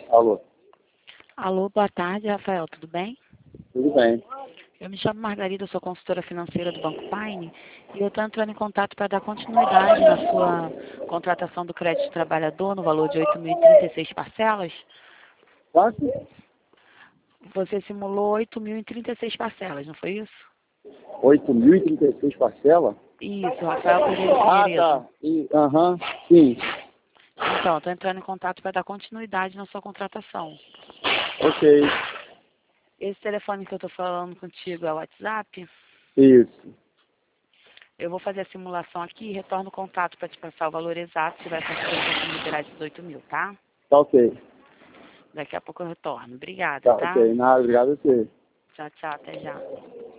Alô, Alô, boa tarde, Rafael, tudo bem? tudo bem? Eu me chamo Margarida, sou consultora financeira do Banco Paine e eu estou entrando em contato para dar continuidade na sua contratação do crédito de trabalhador no valor de 8.036 parcelas. Quanto? Você simulou 8.036 parcelas, não foi isso? 8.036 parcelas? Isso, Rafael Pereira Ah, Figueiredo. tá. Sim. Então, estou entrando em contato para dar continuidade na sua contratação. Ok. Esse telefone que eu estou falando contigo é o WhatsApp? Isso. Eu vou fazer a simulação aqui e retorno o contato para te passar o valor exato, se vai conseguir liberar esses 8.000, tá? Tá ok. Daqui a pouco eu retorno. Obrigada, Tá tá? ok. Nada, obrigado a você. Tchau, tchau, até já.